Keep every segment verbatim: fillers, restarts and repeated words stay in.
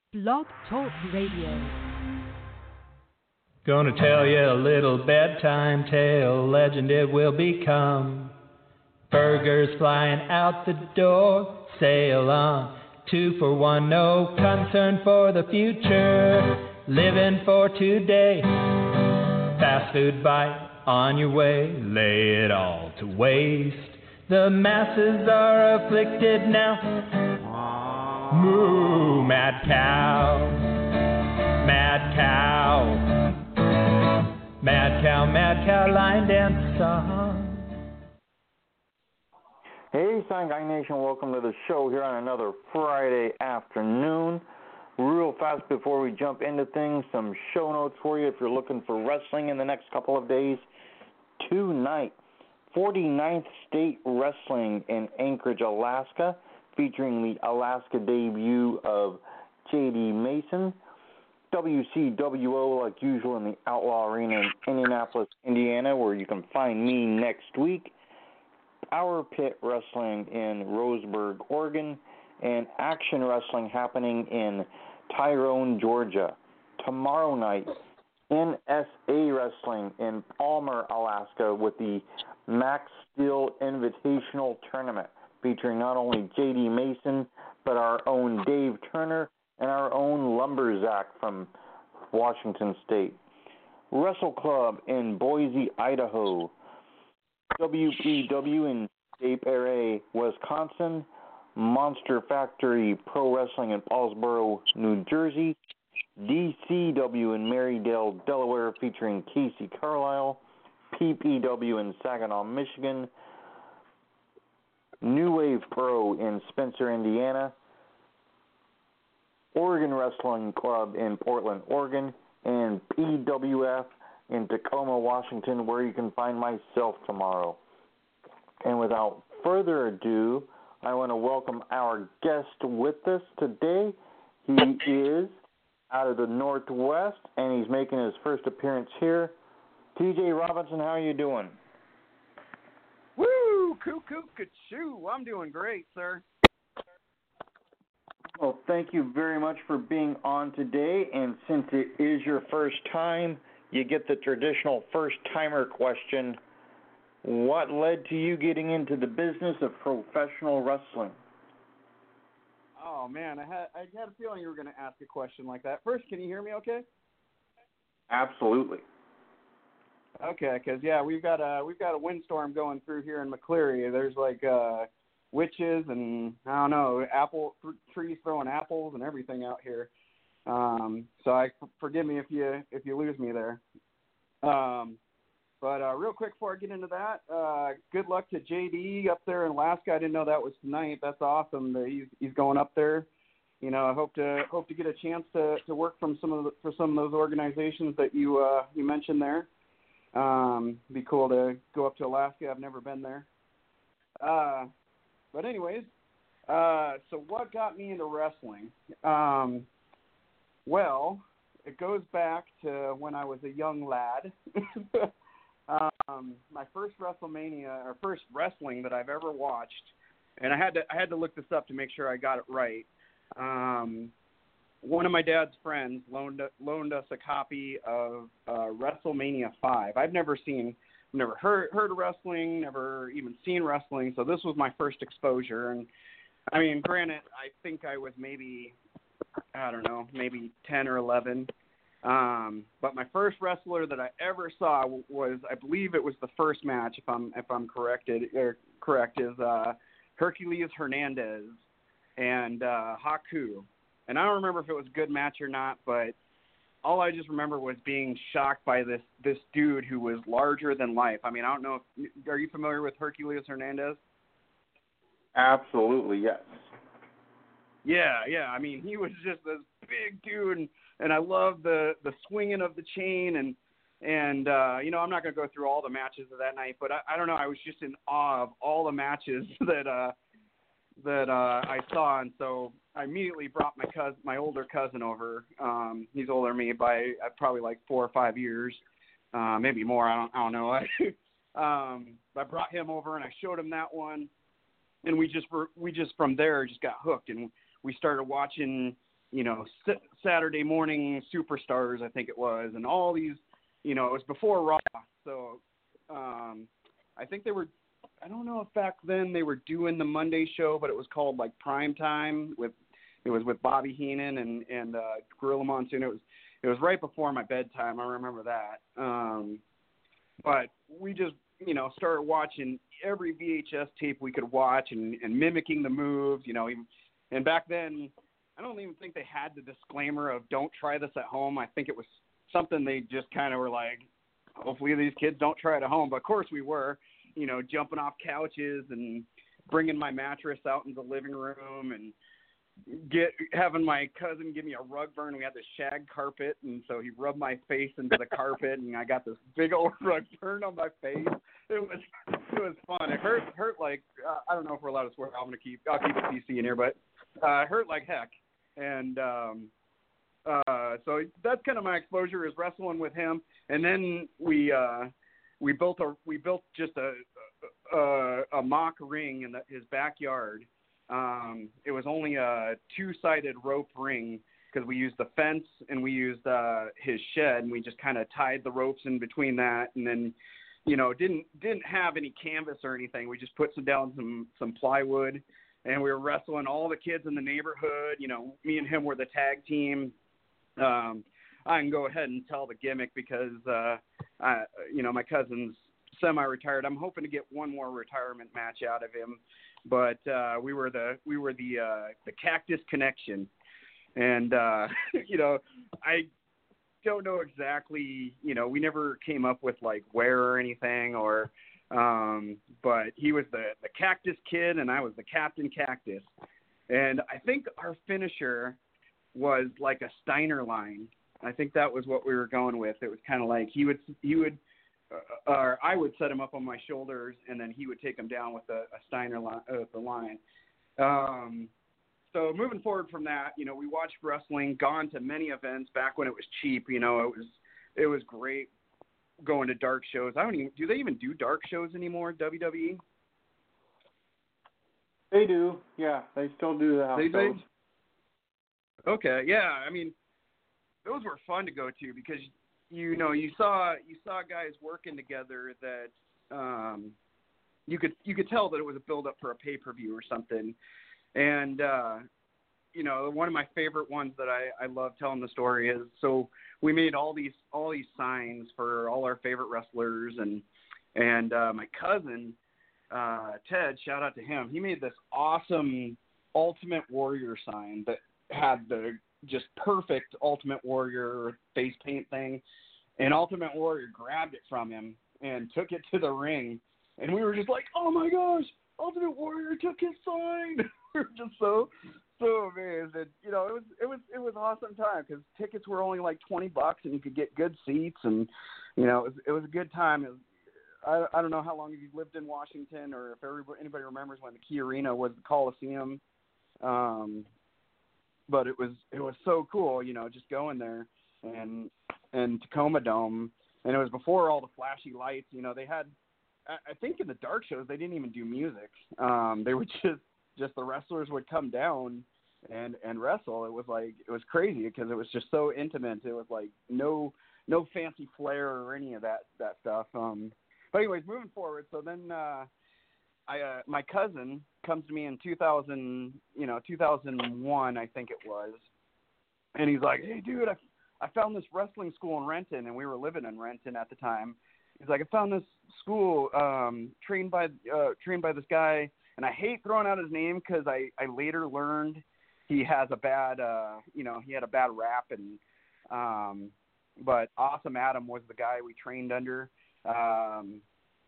Blog Talk Radio. Gonna tell you a little bedtime tale, legend it will become. Burgers flying out the door, sail on, two for one, no concern for the future, living for today. Fast food bite on your way, lay it all to waste. The masses are afflicted now. Moo, mad cow, mad cow, mad cow, mad cow, line dance song. Hey, Sign Guy Nation, welcome to the show here on another Friday afternoon. Real fast before we jump into things, some show notes for you if you're looking for wrestling in the next couple of days. Tonight, forty-ninth State Wrestling in Anchorage, Alaska, featuring the Alaska debut of J D Mason. W C W O, like usual, in the Outlaw Arena in Indianapolis, Indiana, where you can find me next week. Our Pit Wrestling in Roseburg, Oregon, and Action Wrestling happening in Tyrone, Georgia. Tomorrow night, N S A Wrestling in Palmer, Alaska, with the Max Steel Invitational Tournament, featuring not only J D Mason, but our own Dave Turner and our own Lumberzack from Washington State. Wrestle Club in Boise, Idaho. W P W in Des Peres, Wisconsin. Monster Factory Pro Wrestling in Paulsboro, New Jersey. D C W in Marydale, Delaware, featuring Casey Carlisle. P P W in Saginaw, Michigan. New Wave Pro in Spencer, Indiana. Oregon Wrestling Club in Portland, Oregon. And P W F in Tacoma, Washington, where you can find myself tomorrow. And without further ado, I want to welcome our guest with us today. He is out of the Northwest, and he's making his first appearance here. T J Robinson, how are you doing? Woo! Cuckoo, ka-choo! I'm doing great, sir. Well, thank you very much for being on today, and since it is your first time, you get the traditional first-timer question. What led to you getting into the business of professional wrestling? Oh, man, I had I had a feeling you were going to ask a question like that. First, can you hear me okay? Absolutely. Okay, because, yeah, we've got a, we've got a windstorm going through here in McCleary. There's, like, uh, witches and, I don't know, apple th- trees throwing apples and everything out here. Um, so I forgive me if you if you lose me there. Um, but uh, real quick before I get into that, uh, good luck to J D up there in Alaska. I didn't know that was tonight. That's awesome that he's he's going up there. You know, I hope to hope to get a chance to, to work from some of the, for some of those organizations that you uh, you mentioned there. Um, be cool to go up to Alaska. I've never been there. Uh, but anyways, uh, so what got me into wrestling? Um, Well, it goes back to when I was a young lad. um, my first WrestleMania, or first wrestling that I've ever watched, and I had to I had to look this up to make sure I got it right. Um, one of my dad's friends loaned loaned us a copy of uh, WrestleMania five. I've never seen, never heard heard of wrestling, never even seen wrestling, so this was my first exposure. And I mean, granted, I think I was maybe, I don't know, maybe ten or eleven. Um, but my first wrestler that I ever saw was, I believe it was the first match, if I'm if I'm corrected or correct, is uh, Hercules Hernandez and uh, Haku. And I don't remember if it was a good match or not, but all I just remember was being shocked by this this dude who was larger than life. I mean, I don't know if, are you familiar with Hercules Hernandez? Absolutely, yes. Yeah, yeah. I mean, he was just this big dude, and, and I love the, the swinging of the chain, and and uh, you know, I'm not gonna go through all the matches of that night, but I, I don't know. I was just in awe of all the matches that uh, that uh, I saw, and so I immediately brought my cousin, my older cousin, over. Um, he's older than me by uh, probably like four or five years, uh, maybe more. I don't, I don't know. um, I brought him over, and I showed him that one. And we just were, we just from there just got hooked, and we started watching you know, S- Saturday Morning Superstars, I think it was, and all these, you know, it was before Raw. So um, I think they were, I don't know if back then they were doing the Monday show, but it was called like Prime Time with, it was with Bobby Heenan and, and uh, Gorilla Monsoon. It was, it was right before my bedtime. I remember that. Um, but we just, you know, started watching every V H S tape we could watch and, and mimicking the moves, you know, even, and back then, I don't even think they had the disclaimer of don't try this at home. I think it was something they just kind of were like, hopefully these kids don't try it at home. But of course we were, you know, jumping off couches and bringing my mattress out in the living room and get having my cousin give me a rug burn. We had this shag carpet, and so he rubbed my face into the carpet, and I got this big old rug burn on my face. It was it was fun. It hurt hurt like uh, I don't know if we're allowed to swear. I'm gonna keep I'll keep it P C in here, but uh, it hurt like heck. And um, uh, so that's kind of my exposure is wrestling with him. And then we uh, we built a we built just a a, a mock ring in the, his backyard. Um, it was only a two-sided rope ring because we used the fence and we used uh, his shed, and we just kind of tied the ropes in between that, and then, you know, didn't didn't have any canvas or anything. We just put some down some some plywood, and we were wrestling all the kids in the neighborhood. You know, me and him were the tag team. Um, I can go ahead and tell the gimmick because, uh, I, you know, my cousin's semi-retired. I'm hoping to get one more retirement match out of him. But uh, we were the we were the uh, the Cactus Connection, and uh, you know, I don't know exactly. You know, we never came up with like where or anything, or um, but he was the the Cactus Kid, and I was the Captain Cactus, and I think our finisher was like a Steiner line. I think that was what we were going with. It was kind of like he would he would. Uh, or I would set him up on my shoulders, and then he would take him down with a, a Steiner line, uh, the line. Um, so moving forward from that, you know, we watched wrestling, gone to many events back when it was cheap. You know, it was it was great going to dark shows. I don't even do they even do dark shows anymore? W W E. They do, yeah. They still do the house they, shows. They, okay, yeah. I mean, those were fun to go to because. You know, you saw you saw guys working together that um, you could you could tell that it was a build up for a pay per view or something. And uh, you know, one of my favorite ones that I, I love telling the story is so we made all these all these signs for all our favorite wrestlers, and and uh, my cousin uh, Ted, shout out to him. He made this awesome Ultimate Warrior sign that had the just perfect Ultimate Warrior face paint thing, and Ultimate Warrior grabbed it from him and took it to the ring, and we were just like, oh my gosh, Ultimate Warrior took his sign. We were just so so amazed, and you know, it was it was it was an awesome time because tickets were only like twenty bucks, and you could get good seats, and you know, it was, it was a good time. It was, I I don't know how long you've lived in Washington, or if everybody, anybody remembers when the Key Arena was the Coliseum. Um, But it was it was so cool, you know, just going there and and Tacoma Dome, and it was before all the flashy lights. You know, they had, I think in the dark shows they didn't even do music. Um, they would just just the wrestlers would come down and and wrestle. It was like it was crazy because it was just so intimate. It was like no no fancy flair or any of that that stuff. Um, but anyways, moving forward. So then uh, I uh, my cousin comes to me in two thousand, you know, two thousand one, I think it was. And he's like, hey, dude, I, I found this wrestling school in Renton, and we were living in Renton at the time. He's like, I found this school um, trained by uh, trained by this guy, and I hate throwing out his name because I, I later learned he has a bad, uh, you know, he had a bad rap, and um, but Awesome Adam was the guy we trained under. Um,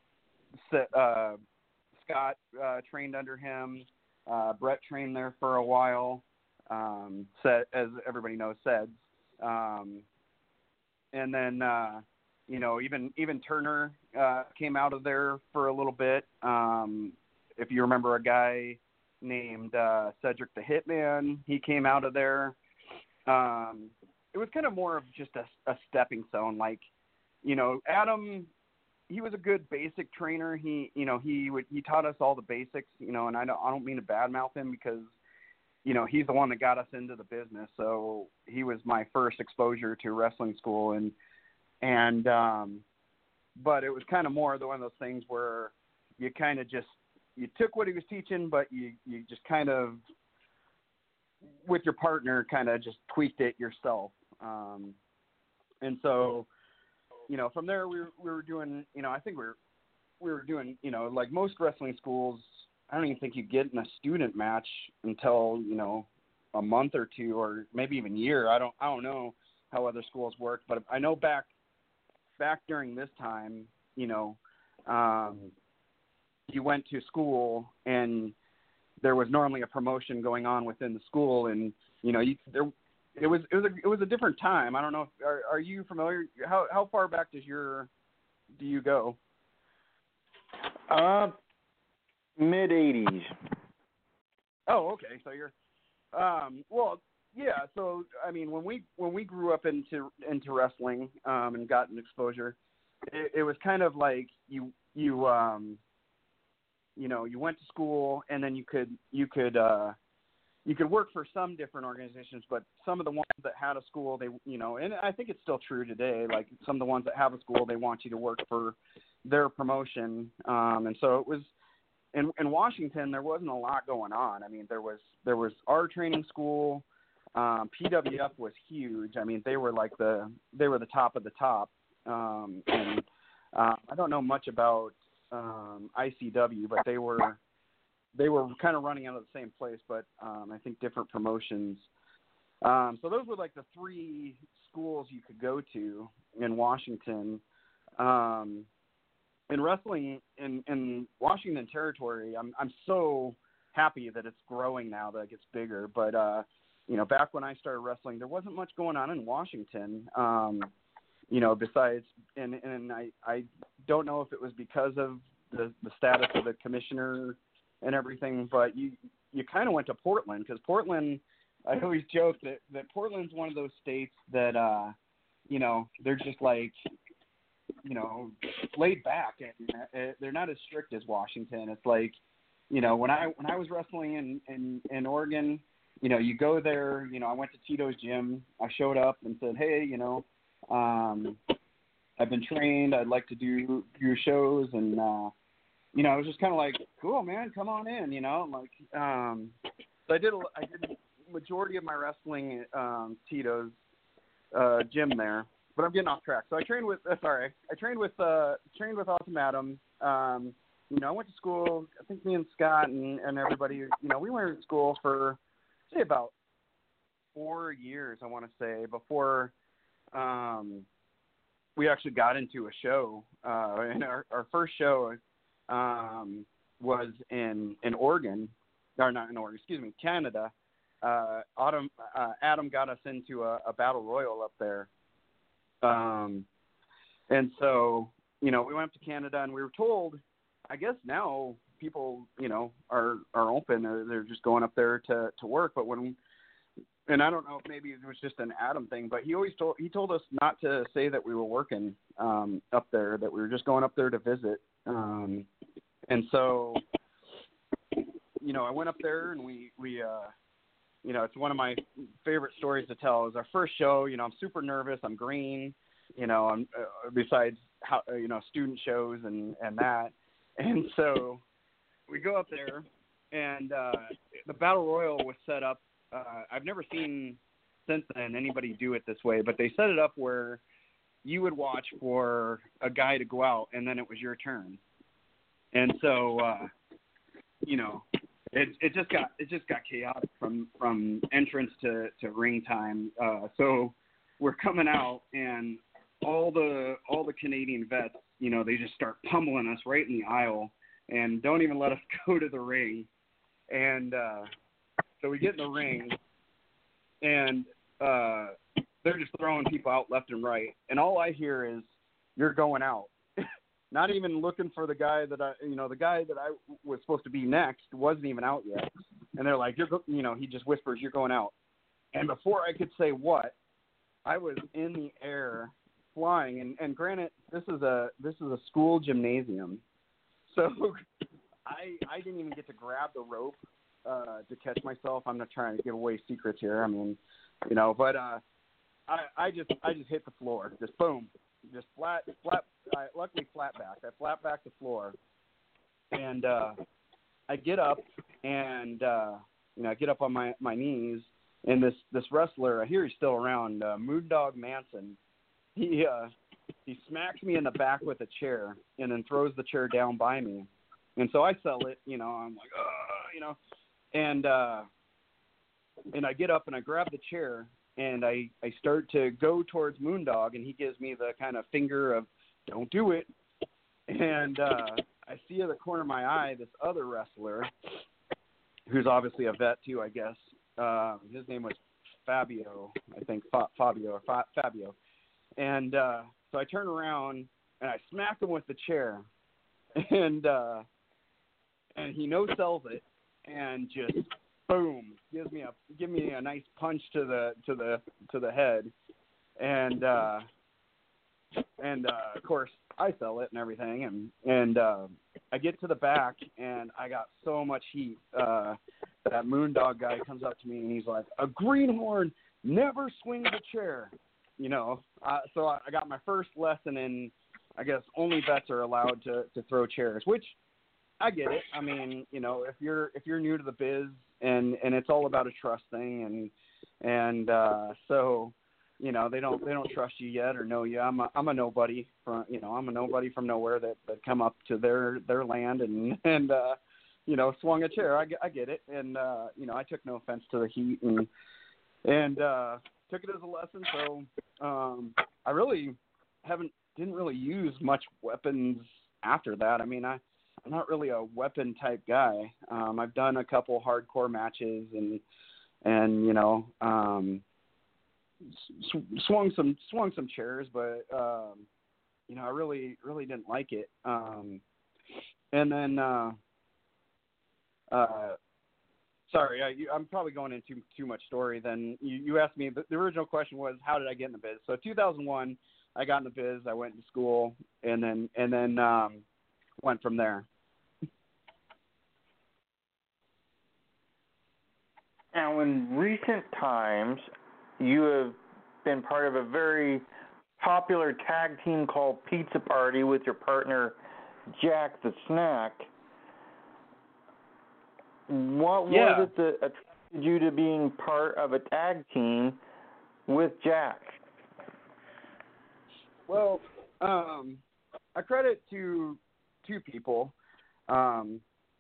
so, uh, Scott uh, trained under him. Uh, Brett trained there for a while. Um, set, as everybody knows, Seds. Um, and then, uh, you know, even even Turner uh, came out of there for a little bit. Um, if you remember a guy named uh, Cedric the Hitman, he came out of there. Um, it was kind of more of just a, a stepping stone. Like, you know, Adam... he was a good basic trainer. He, you know, he would, he taught us all the basics, you know, and I don't, I don't mean to badmouth him because you know, he's the one that got us into the business. So he was my first exposure to wrestling school. And, and, um, but it was kind of more one of those things where you kind of just, you took what he was teaching, but you, you just kind of, with your partner, kind of just tweaked it yourself. Um, and so, you know, from there we were, we were doing, you know, I think we were, we were doing, you know, like most wrestling schools, I don't even think you get in a student match until, you know, a month or two, or maybe even a year. I don't, I don't know how other schools work, but I know back, back during this time, you know, um, you went to school and there was normally a promotion going on within the school, and, you know, you, there, it was, it was a, it was a different time. I don't know. If, are, are you familiar? How, how far back does your, do you go? Uh, mid eighties. Oh, okay. So you're, um, well, yeah. So I mean, when we when we grew up into into wrestling um, and got an exposure, it, it was kind of like you you um, you know, you went to school and then you could you could uh, you could work for some different organizations, but some of the ones that had a school, they you know, and I think it's still true today. Like some of the ones that have a school, they want you to work for their promotion, um, and so it was. In, in Washington, there wasn't a lot going on. I mean, there was there was our training school. Um, P W F was huge. I mean, they were like the they were the top of the top. Um, and uh, I don't know much about um, I C W, but they were they were kind of running out of the same place, but um, I think different promotions. Um, so those were like the three schools you could go to in Washington. Um, In wrestling in, in Washington Territory, I'm I'm so happy that it's growing now, that it gets bigger. But uh, you know, back when I started wrestling, there wasn't much going on in Washington. Um, you know, besides, and and I I don't know if it was because of the, the status of the commissioner and everything, but you you kind of went to Portland, because Portland, I always joke that that Portland's one of those states that uh, you know, they're just like, you know, laid back, and they're not as strict as Washington. It's like, you know, when I when I was wrestling in, in, in Oregon, you know, you go there, you know, I went to Tito's gym. I showed up and said, hey, you know, um, I've been trained. I'd like to do your shows. And, uh, you know, it was just kind of like, cool, man, come on in, you know. Like, um, so I did, a, I did the majority of my wrestling at um, Tito's uh, gym there. But I'm getting off track. So I trained with, uh, sorry, I trained with, uh, trained with Awesome Adam. Um, you know, I went to school, I think me and Scott and, and everybody, you know, we went to school for, say, about four years, I want to say, before um, we actually got into a show. Uh, and our, our first show um, was in, in Oregon, or not in Oregon, excuse me, Canada. Uh, Adam, uh, Adam got us into a, a battle royal up there. Um, and so, you know, we went up to Canada and we were told, I guess now people, you know, are, are open. They're, they're just going up there to, to work. But when, and I don't know if maybe it was just an Adam thing, but he always told, he told us not to say that we were working, um, up there, that we were just going up there to visit. Um, and so, you know, I went up there and we, we, uh, you know, it's one of my favorite stories to tell. It was our first show. You know, I'm super nervous. I'm green. You know, I'm uh, besides how uh, you know, student shows and, and that. And so we go up there, and uh, the battle royal was set up. Uh, I've never seen since then anybody do it this way, but they set it up where you would watch for a guy to go out, and then it was your turn. And so, uh, you know. It it just got it just got chaotic from, from entrance to, to ring time. Uh, so we're coming out, and all the all the Canadian vets, you know, they just start pummeling us right in the aisle and don't even let us go to the ring. And uh, so we get in the ring, and uh, they're just throwing people out left and right. And all I hear is, "You're going out." Not even looking for the guy that I, you know, the guy that I was supposed to be next wasn't even out yet. And they're like, you're, go-, you know, he just whispers, "You're going out." And before I could say what, I was in the air flying. And, and granted, this is a, this is a school gymnasium. So I, I didn't even get to grab the rope. uh, to catch myself. I'm not trying to give away secrets here. I mean, you know, but uh, I, I just I just hit the floor, just boom, just flat flat. Uh, luckily flat back. I flat back the floor, and uh, I get up and uh, you know I get up on my, my knees, and this, this wrestler, I hear he's still around, uh, Moondog Manson. He uh, he smacks me in the back with a chair, and then throws the chair down by me, and so I sell it. You know, I'm like, oh, you know, and uh, and I get up and I grab the chair. And I, I start to go towards Moondog, and he gives me the kind of finger of, don't do it. And uh, I see in the corner of my eye this other wrestler, who's obviously a vet too, I guess. Uh, his name was Fabio, I think, Fa- Fabio or Fa- Fabio. And uh, so I turn around, and I smack him with the chair. And uh, and he no-sells it, and just boom, gives me a give me a nice punch to the to the to the head, and uh, and uh, of course I sell it and everything, and and uh, I get to the back, and I got so much heat. Uh, that Moondog guy comes up to me, and he's like, "A greenhorn never swings a chair," you know. Uh, so I, I got my first lesson in, I guess only vets are allowed to to throw chairs, which I get it. I mean, you know, if you're if you're new to the biz. And, and it's all about a trust thing, and and uh, so you know they don't they don't trust you yet or know you. I'm a I'm a nobody from you know I'm a nobody from nowhere that, that come up to their, their land and and uh, you know swung a chair. I, I get it, and uh, you know I took no offense to the heat and and uh, took it as a lesson. So um, I really haven't didn't really use much weapons after that. I mean I. I'm not really a weapon type guy. Um, I've done a couple hardcore matches and, and, you know, um, sw- swung some, swung some chairs, but, um, you know, I really, really didn't like it. Um, and then, uh, uh, sorry, I, I'm probably going into too much story. Then you, you asked me, the, the original question was, how did I get in the biz? So two thousand one, I got in the biz, I went to school, and then, and then, um, went from there. Now, in recent times, you have been part of a very popular tag team called Pizza Party with your partner, Jack the Snack. What Yeah. was it that attracted you to being part of a tag team with Jack? Well, um, I credit to two people. Um,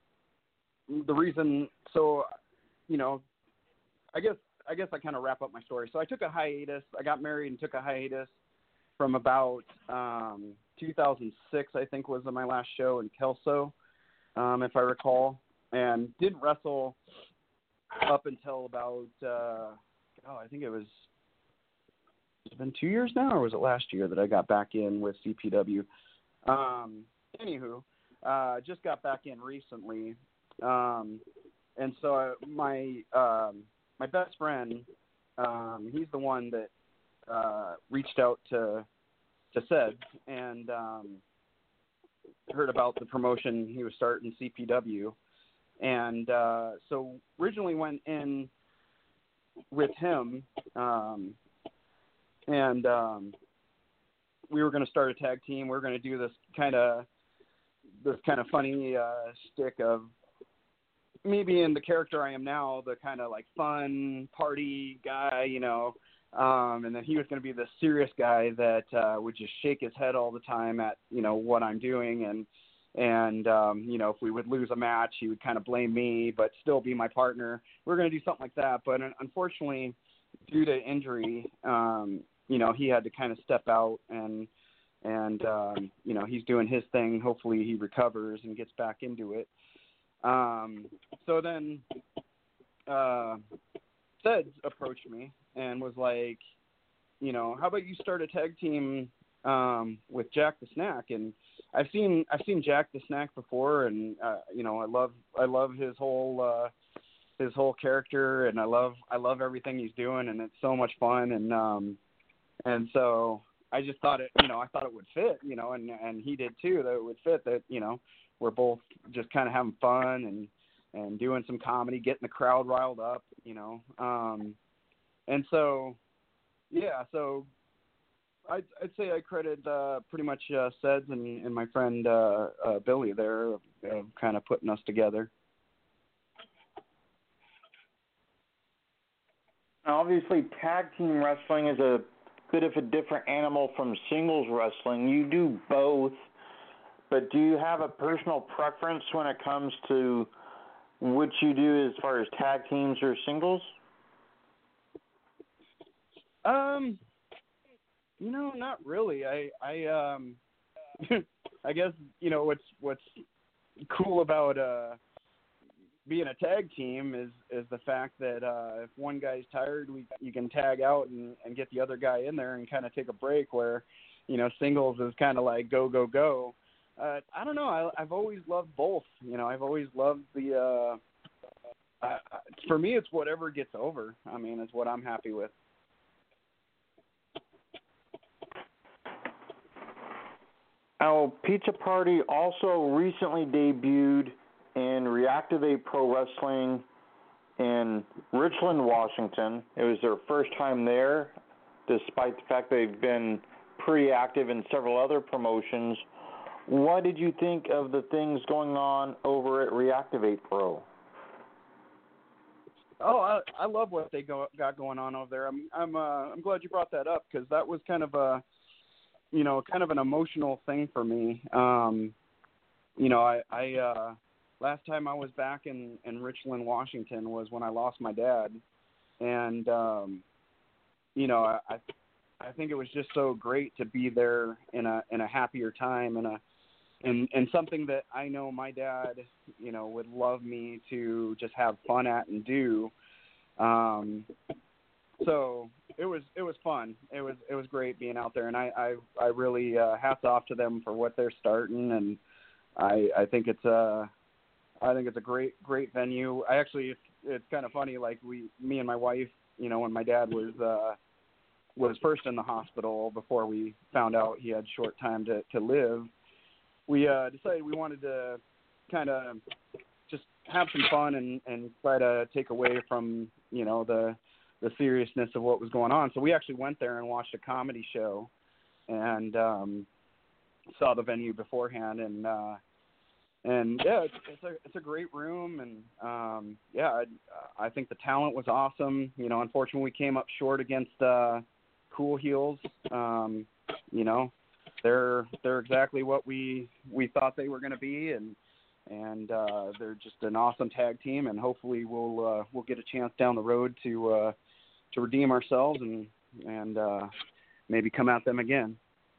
the reason, so, you know, I guess I guess I kind of wrap up my story. So I took a hiatus. I got married and took a hiatus from about um, two thousand six, I think, was my last show in Kelso, um, if I recall, and didn't wrestle up until about, uh, oh, I think it was, it's been two years now, or was it last year that I got back in with C P W? Um, anywho, uh, just got back in recently, um, and so I, my um, my best friend, um, he's the one that uh, reached out to to Sed and um, heard about the promotion he was starting, C P W, and uh, so originally went in with him, um, and um, we were going to start a tag team. We were going to do this kind of this kind of funny uh, stick of maybe in the character I am now, the kind of like fun party guy, you know, um, and then he was going to be the serious guy that uh, would just shake his head all the time at, you know, what I'm doing. And, and um, you know, if we would lose a match, he would kind of blame me, but still be my partner. We we're going to do something like that. But unfortunately, due to injury, um, you know, he had to kind of step out and, and um, you know, he's doing his thing. Hopefully he recovers and gets back into it. Um, so then, uh, Sed approached me and was like, you know, how about you start a tag team, um, with Jack the Snack? And I've seen, I've seen Jack the Snack before, and, uh, you know, I love, I love his whole, uh, his whole character, and I love, I love everything he's doing, and it's so much fun. And, um, and so I just thought it, you know, I thought it would fit, you know, and, and he did too, that it would fit, that, you know, we're both just kind of having fun and, and doing some comedy, getting the crowd riled up, you know. Um, and so, yeah, so I'd, I'd say I credit uh, pretty much uh, Seds and, and my friend uh, uh, Billy there of, of kind of putting us together. Obviously, tag team wrestling is a bit of a different animal from singles wrestling. You do both, but do you have a personal preference when it comes to what you do as far as tag teams or singles? Um, you know, not really. I, I, um, I guess, you know, what's, what's cool about, uh, being a tag team is, is the fact that, uh, if one guy's tired, we, you can tag out and, and get the other guy in there and kind of take a break, where, you know, singles is kind of like go, go, go. Uh, I don't know. I, I've always loved both. You know, I've always loved the, uh, uh, for me, it's whatever gets over. I mean, it's what I'm happy with. Now, Pizza Party also recently debuted in Reactivate Pro Wrestling in Richland, Washington. It was their first time there, despite the fact they've been pretty active in several other promotions. What did you think of the things going on over at Reactivate Pro? Oh, I, I love what they go, got going on over there. I'm I'm uh, I'm glad you brought that up, because that was kind of a, you know, kind of an emotional thing for me. Um, you know, I, I uh, last time I was back in, in Richland, Washington was when I lost my dad, and um, you know, I, I I think it was just so great to be there in a in a happier time, and a and and something that I know my dad, you know, would love me to just have fun at and do. Um, so it was it was fun. It was it was great being out there, and I I, I really uh, hats off to them for what they're starting, and I I think it's a I think it's a great great venue. I actually it's, it's kind of funny, like we me and my wife, you know, when my dad was uh, was first in the hospital before we found out he had short time to to live. We uh, decided we wanted to kind of just have some fun and, and try to take away from, you know, the the seriousness of what was going on. So we actually went there and watched a comedy show, and um, saw the venue beforehand. And uh, and yeah, it's, it's a it's a great room, and um, yeah, I, I think the talent was awesome. You know, unfortunately, we came up short against uh, Cool Heels. Um, you know. They're they're exactly what we, we thought they were going to be, and and uh, they're just an awesome tag team, and hopefully we'll uh, we'll get a chance down the road to uh, to redeem ourselves and and uh, maybe come at them again.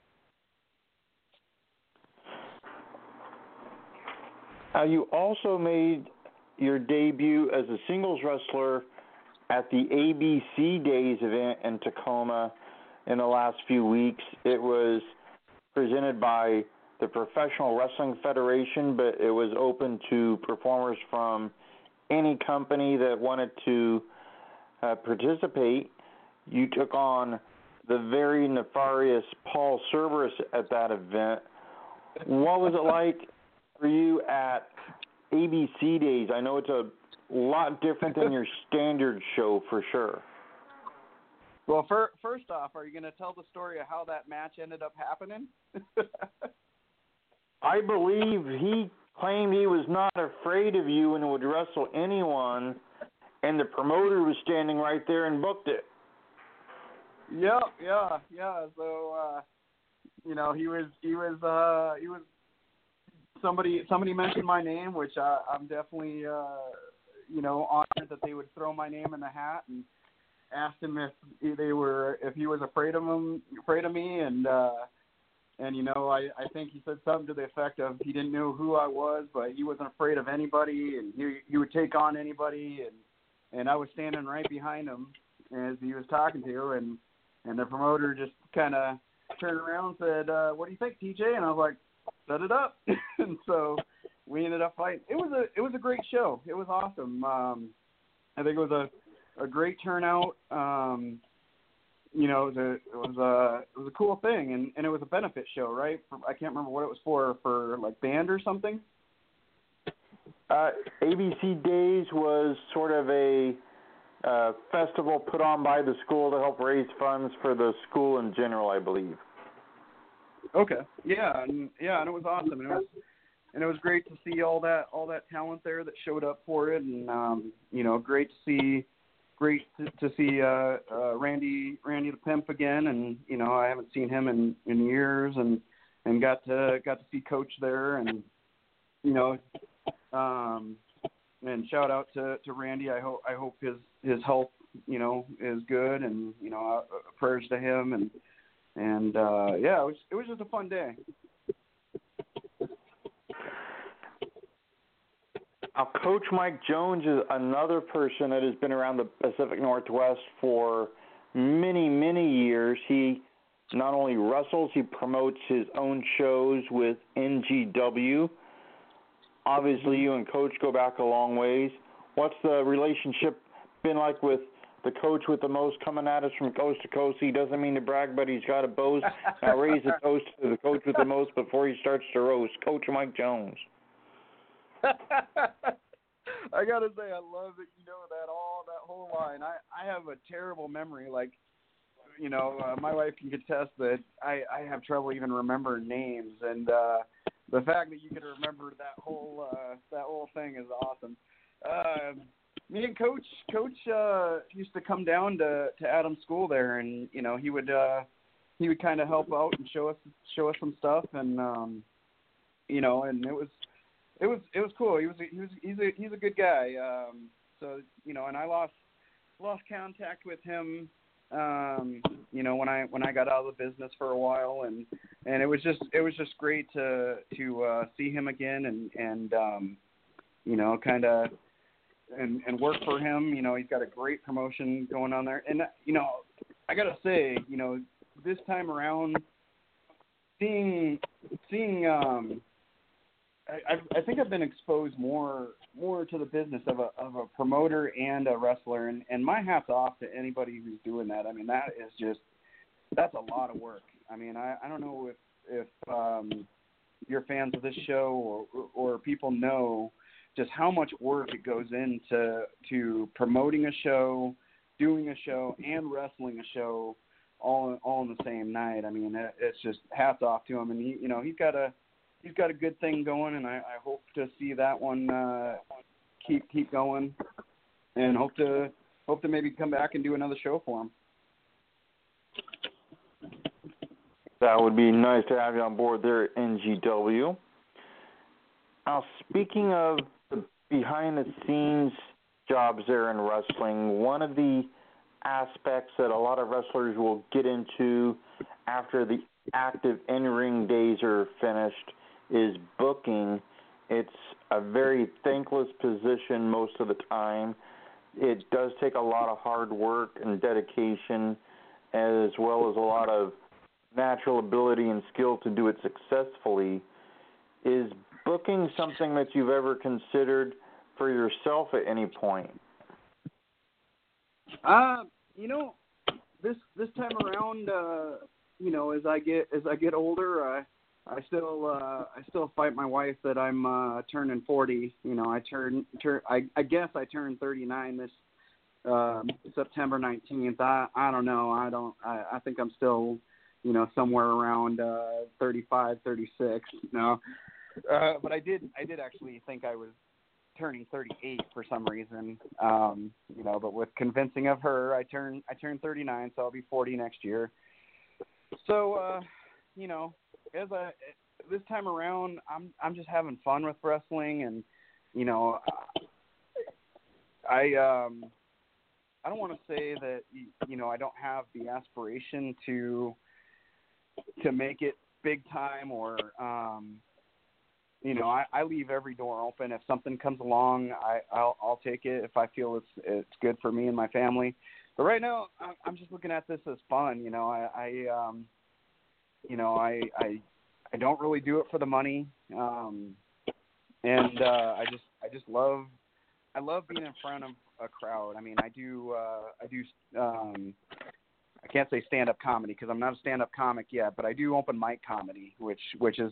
Uh, you also made your debut as a singles wrestler at the A B C Days event in Tacoma in the last few weeks. It was presented by the Professional Wrestling Federation, but it was open to performers from any company that wanted to uh, participate. You took on the very nefarious Paul Cerberus at that event. What was it like for you at A B C Days? I know it's a lot different than your standard show for sure. Well, for, first off, are you going to tell the story of how that match ended up happening? I believe he claimed he was not afraid of you and would wrestle anyone, and the promoter was standing right there and booked it. Yeah, yeah, yeah. So, uh, you know, he was, he was, uh, he was. Somebody, somebody mentioned my name, which I, I'm definitely, uh, you know, honored that they would throw my name in the hat, and asked him if they were, if he was afraid of him, afraid of me, and uh, and you know, I, I think he said something to the effect of he didn't know who I was, but he wasn't afraid of anybody, and he he would take on anybody, and and I was standing right behind him as he was talking to, and and the promoter just kind of turned around and said, uh, "What do you think, T J?" And I was like, "Set it up," and so we ended up fighting. It was a it was a great show. It was awesome. Um, I think it was a a great turnout. Um, you know, it was, a, it was a it was a cool thing, and, and it was a benefit show, right? For, I can't remember what it was for, for like band or something. Uh, A B C Days was sort of a uh, festival put on by the school to help raise funds for the school in general, I believe. Okay. Yeah, and yeah, and it was awesome. And it was and it was great to see all that all that talent there that showed up for it, and um, you know, great to see great to, to see uh, uh, Randy Randy the Pimp again, and you know, I haven't seen him in, in years, and, and got to got to see Coach there, and you know, um, and shout out to, to Randy. I hope I hope his, his health, you know, is good, and you know, uh, prayers to him, and and uh, yeah, it was it was just a fun day. Now, Coach Mike Jones is another person that has been around the Pacific Northwest for many, many years. He not only wrestles, he promotes his own shows with N G W. Obviously, you and Coach go back a long ways. What's the relationship been like with the coach with the most coming at us from coast to coast? He doesn't mean to brag, but he's got a boast. Now raise a toast to the coach with the most before he starts to roast. Coach Mike Jones. I gotta say, I love that you know that all that whole line. I, I have a terrible memory. Like, you know, uh, my wife can attest that I, I have trouble even remembering names, and uh, the fact that you can remember that whole uh, that whole thing is awesome. Uh, me and Coach Coach uh, used to come down to, to Adams School there, and you know he would uh, he would kind of help out and show us show us some stuff, and um, you know, and it was. It was it was cool. He was a, he was he's a he's a good guy. Um, so you know, and I lost lost contact with him. Um, you know, when I when I got out of the business for a while, and, and it was just it was just great to to uh, see him again, and and um, you know, kind of and and work for him. You know, he's got a great promotion going on there, and you know, I gotta say, you know, this time around, seeing seeing. Um, I, I think I've been exposed more more to the business of a of a promoter and a wrestler, and, and my hat's off to anybody who's doing that. I mean, that is just that's a lot of work. I mean, I, I don't know if if um, you're fans of this show or or people know just how much work it goes into to promoting a show, doing a show, and wrestling a show all all in the same night. I mean, it, it's just hats off to him, and he you know he's got a He's got a good thing going, and I, I hope to see that one uh, keep keep going, and hope to hope to maybe come back and do another show for him. That would be nice to have you on board there at N G W. Now, speaking of the behind-the-scenes jobs there in wrestling, one of the aspects that a lot of wrestlers will get into after the active in-ring days are finished is booking. It's a very thankless position most of the time. It does take a lot of hard work and dedication, as well as a lot of natural ability and skill to do it successfully. Is booking something that you've ever considered for yourself at any point? Uh, you know, this this time around, uh, you know, as I get as I get older, I I still uh, I still fight my wife that I'm uh, turning forty. You know, I turn turn I, I guess I turned thirty-nine this uh, September nineteenth. I I don't know. I don't. I, I think I'm still, you know, somewhere around uh, thirty-five, thirty-six. You know, uh, but I did I did actually think I was turning thirty-eight for some reason. Um, you know, but with convincing of her, I turned I turned thirty-nine, so I'll be forty next year. So, uh, you know, as I this time around, I'm I'm just having fun with wrestling, and you know, I um I don't want to say that you know I don't have the aspiration to to make it big time, or um, you know, I, I leave every door open. If something comes along, I I'll, I'll take it if I feel it's it's good for me and my family. But right now, I'm just looking at this as fun. You know, I, I um, you know, I, I, I don't really do it for the money, um, and uh, I just, I just love, I love being in front of a crowd. I mean, I do, uh, I do, um, I can't say stand-up comedy because I'm not a stand-up comic yet, but I do open mic comedy, which, which is,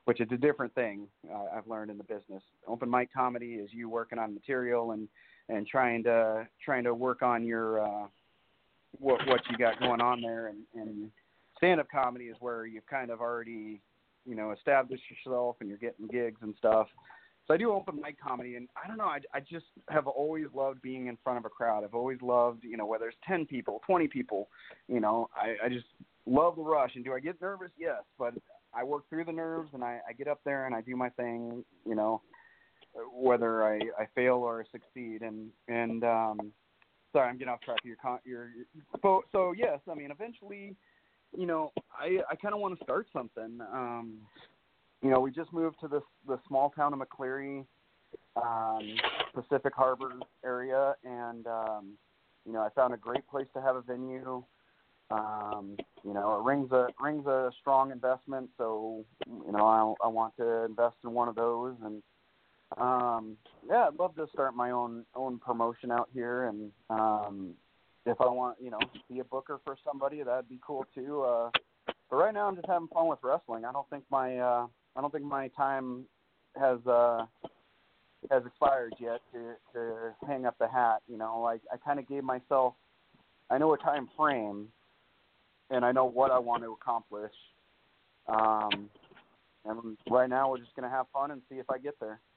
which is a different thing uh, I've learned in the business. Open mic comedy is you working on material and, and trying to trying to work on your uh, what what you got going on there, and, and stand-up comedy is where you've kind of already, you know, established yourself and you're getting gigs and stuff. So I do open mic comedy, and I don't know, I, I just have always loved being in front of a crowd. I've always loved, you know, whether it's ten people, twenty people, you know, I, I just love the rush. And do I get nervous? Yes, but I work through the nerves, and I, I get up there and I do my thing, you know, whether I, I fail or I succeed. And, and um, sorry, I'm getting off track of your, con- your, your so, so, yes, I mean, eventually, you know, I, I kind of want to start something. Um You know, we just moved to this the small town of McCleary, um, Pacific Harbor area, and um, you know, I found a great place to have a venue. Um, you know, it rings a rings a strong investment, so you know, I, I want to invest in one of those, and um, yeah, I'd love to start my own own promotion out here, and um, if I want, you know, be a booker for somebody, that'd be cool too. Uh, but right now, I'm just having fun with wrestling. I don't think my uh, I don't think my time has uh, has expired yet to, to hang up the hat. You know, like I kind of gave myself, I know a time frame, and I know what I want to accomplish. Um, and right now, we're just gonna have fun and see if I get there.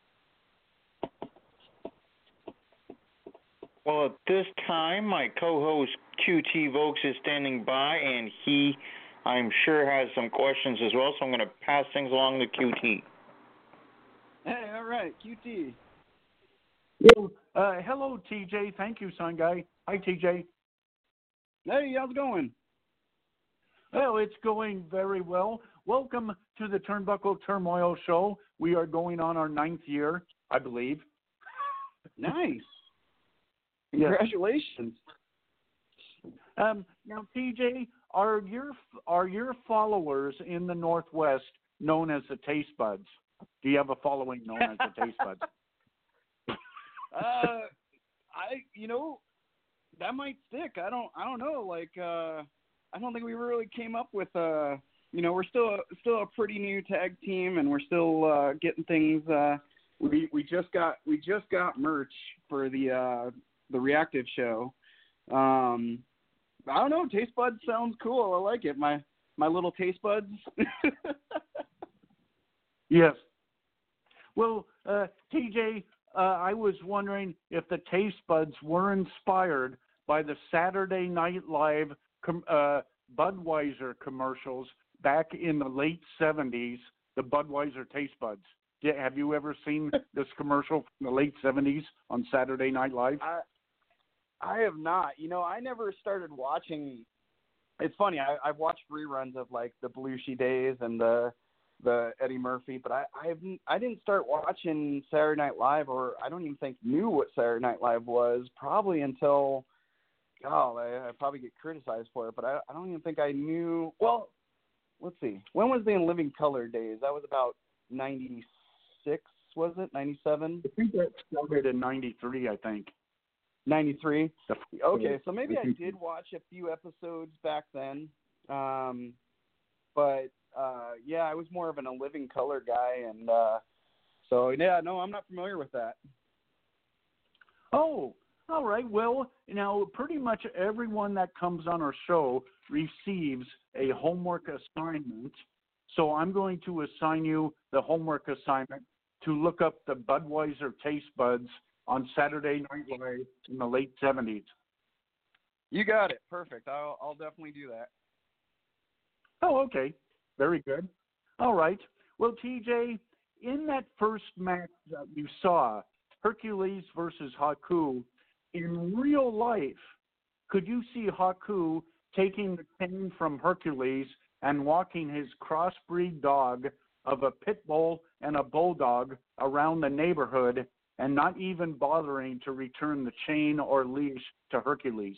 Well, at this time, my co-host Q T Vokes is standing by, and he, I'm sure, has some questions as well, so I'm going to pass things along to Q T. Hey, all right, Q T. Well, uh, hello, T J. Thank you, son guy. Hi, T J. Hey, how's it going? Well, it's going very well. Welcome to the Turnbuckle Turmoil Show. We are going on our ninth year, I believe. Nice. Yes. Congratulations. Um, now, T J, are your are your followers in the Northwest known as the Taste Buds? Do you have a following known as the Taste Buds? uh, I, you know, that might stick. I don't, I don't know. Like, uh, I don't think we really came up with. Uh, you know, we're still a, still a pretty new tag team, and we're still uh, getting things. Uh, we we just got we just got merch for the uh, the Reactive show. Um, I don't know. Taste Buds sounds cool. I like it. My my little Taste Buds. Yes. Well, uh, T J, uh, I was wondering if the Taste Buds were inspired by the Saturday Night Live com- uh, Budweiser commercials back in the late seventies, the Budweiser Taste Buds. Did, have you ever seen this commercial from the late seventies on Saturday Night Live? I, I have not. You know, I never started watching. It's funny. I, I've watched reruns of like the Belushi days and the the Eddie Murphy, but I I, haven't, I didn't start watching Saturday Night Live, or I don't even think knew what Saturday Night Live was probably until, oh, I, I probably get criticized for it, but I, I don't even think I knew. Well, let's see. When was the In Living Color days? That was about ninety-six, was it? ninety-seven? I think that started in ninety-three, I think. ninety-three? Okay, so maybe I did watch a few episodes back then. Um, but, uh, yeah, I was more of an A Living Color guy. And uh, so, yeah, no, I'm not familiar with that. Oh, all right. Well, now, pretty much everyone that comes on our show receives a homework assignment. So I'm going to assign you the homework assignment to look up the Budweiser Taste Buds on Saturday Night Live in the late seventies. You got it. Perfect. I'll, I'll definitely do that. Oh, okay. Very good. All right. Well, T J, in that first match that you saw, Hercules versus Haku, in real life, could you see Haku taking the cane from Hercules and walking his crossbreed dog of a pit bull and a bulldog around the neighborhood and not even bothering to return the chain or leash to Hercules?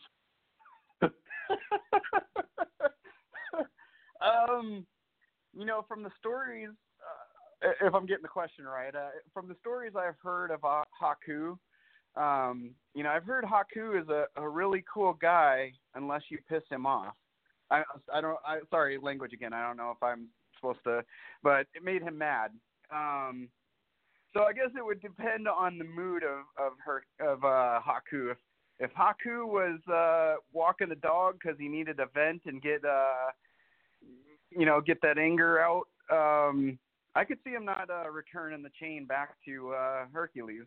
um, you know, from the stories, uh, if I'm getting the question right, uh, from the stories I've heard of uh, Haku, um, you know, I've heard Haku is a, a really cool guy unless you piss him off. I, I don't. I sorry, language again. I don't know if I'm supposed to, but it made him mad. Um, so I guess it would depend on the mood of of her of uh, Haku. If if Haku was uh, walking the dog because he needed to vent and get uh, you know get that anger out, um, I could see him not uh, returning the chain back to uh, Hercules.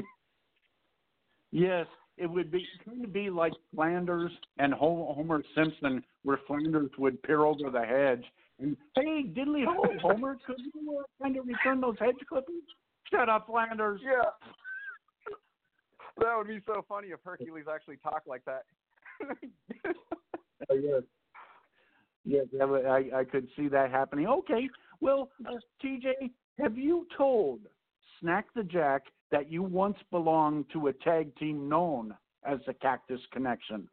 Yes, it would be kind of be like Flanders and Homer Simpson, where Flanders would peer over the hedge and, hey, diddly ho, Homer, could you uh, kind of return those hedge clippings? Shut up, Flanders. Yeah. That would be so funny if Hercules actually talked like that. uh, yes. Yes, that would, I, I could see that happening. Okay, well, uh, T J, have you told Snack the Jack that you once belonged to a tag team known as the Cactus Connection?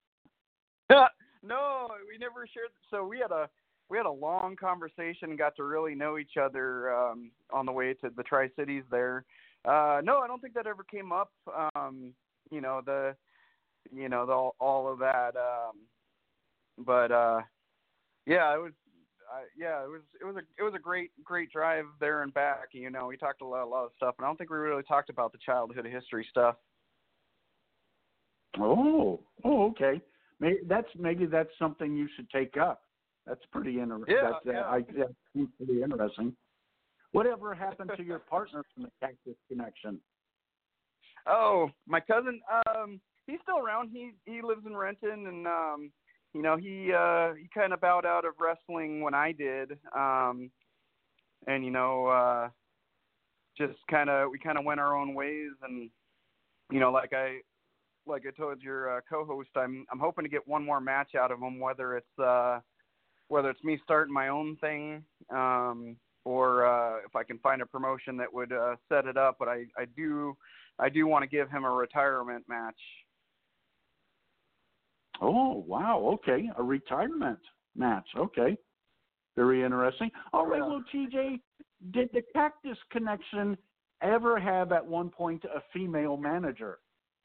No, we never shared. So we had a we had a long conversation and got to really know each other um, on the way to the Tri-Cities there. Uh, no, I don't think that ever came up. Um, you know the, you know the, all of that. Um, but uh, yeah, it was. Uh, yeah, it was it was a it was a great great drive there and back. You know, we talked a lot, a lot of stuff, and I don't think we really talked about the childhood history stuff. Oh, oh, okay. Maybe that's maybe that's something you should take up. That's pretty interesting. Yeah, that's, uh, yeah. I, that seems pretty interesting. Whatever happened to your partner from the Cactus Connection? Oh, my cousin. Um, he's still around. He he lives in Renton, and um, you know, he uh, he kind of bowed out of wrestling when I did, um, and you know, uh, just kind of we kind of went our own ways, and you know, like I like I told your uh, co-host, I'm I'm hoping to get one more match out of him, whether it's uh, whether it's me starting my own thing, um, or uh, if I can find a promotion that would uh, set it up. But I, I do I do want to give him a retirement match. Oh, wow. Okay. A retirement match. Okay. Very interesting. All right. Well, T J, did the Cactus Connection ever have at one point a female manager?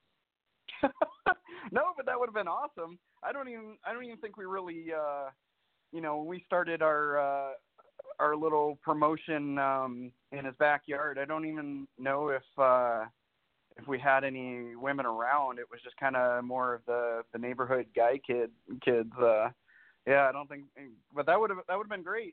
No, but that would have been awesome. I don't even I don't even think we really uh, you know, when we started our uh, our little promotion um, in his backyard, I don't even know if uh, if we had any women around. It was just kind of more of the, the neighborhood guy kid kids. Uh, yeah, I don't think, but that would have that would have been great.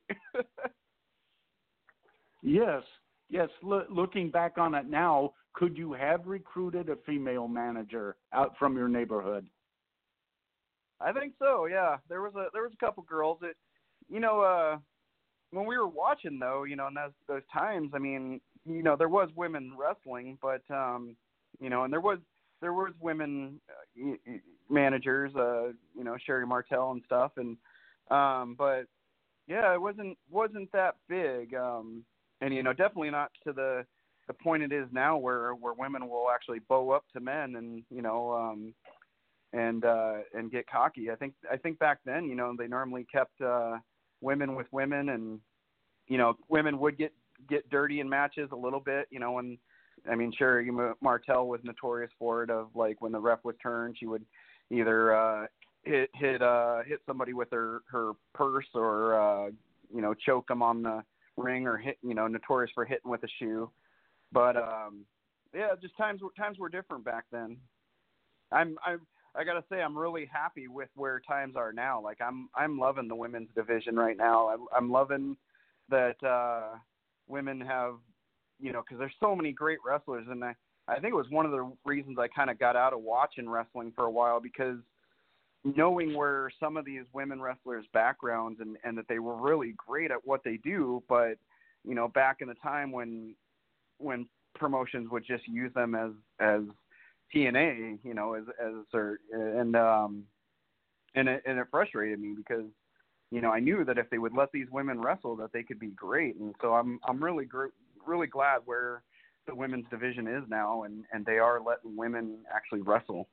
Yes, yes. Lo- looking back on it now, could you have recruited a female manager out from your neighborhood? I think so. Yeah, there was a there was a couple girls that, you know, uh, when we were watching though, you know, in those those times, I mean, you know, there was women wrestling, but um, you know, and there was there was women uh, managers, uh, you know, Sherry Martel and stuff, and um, but yeah, it wasn't wasn't that big, um, and you know, definitely not to the the point it is now, where where women will actually bow up to men, and you know, um, and uh, and get cocky. I think I think back then, you know, they normally kept uh, women with women, and you know, women would get get dirty in matches a little bit, you know, when. I mean, Sherry Martel was notorious for it. Of like when the ref was turned, she would either uh, hit hit uh, hit somebody with her, her purse, or uh, you know, choke them on the ring, or hit, you know, notorious for hitting with a shoe. But um, yeah, just times times were different back then. I'm I'm I gotta say I'm really happy with where times are now. Like I'm I'm loving the women's division right now. I'm I'm loving that uh, women have. You know, because there's so many great wrestlers, and I, I think it was one of the reasons I kind of got out of watching wrestling for a while, because knowing where some of these women wrestlers' backgrounds and, and that they were really great at what they do, but, you know, back in the time when when promotions would just use them as as T N A, you know, as as their, and um and it and it frustrated me because, you know, I knew that if they would let these women wrestle, that they could be great, and so I'm I'm really gr- really glad where the women's division is now, and, and they are letting women actually wrestle.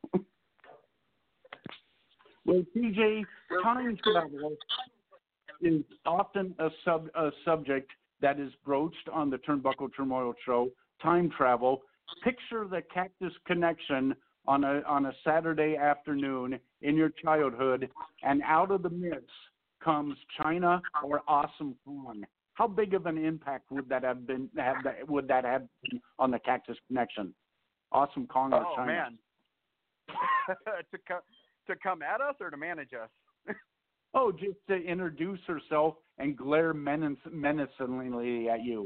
Well, T J, time travel is often a sub a subject that is broached on the Turnbuckle Turmoil Show. Time travel. Picture the Cactus Connection on a on a Saturday afternoon in your childhood, and out of the mix comes China or Awesome Kong. How big of an impact would that have been? Have that, would that have been on the Cactus Connection? Awesome Kong or Oh China? man, to come to come at us or to manage us? Oh, just to introduce herself and glare menace, menacingly at you.